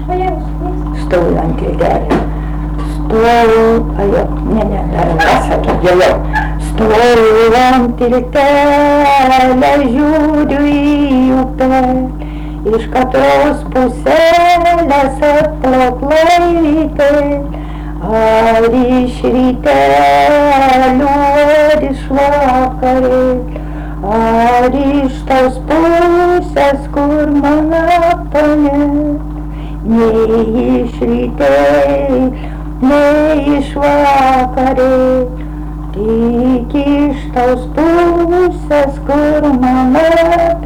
Stoviu ant tiltelio. Stoviu ant tiltelio, žiūriu į upę. Iš katros puselės atplauks laiveliai. Ar iš rytelio, ar iš vakarėlio, ar iš tos pusės, kur mano ponia. Nei iš rytelio, nei iš vakarėlio, tik iš tos pusės, kur mano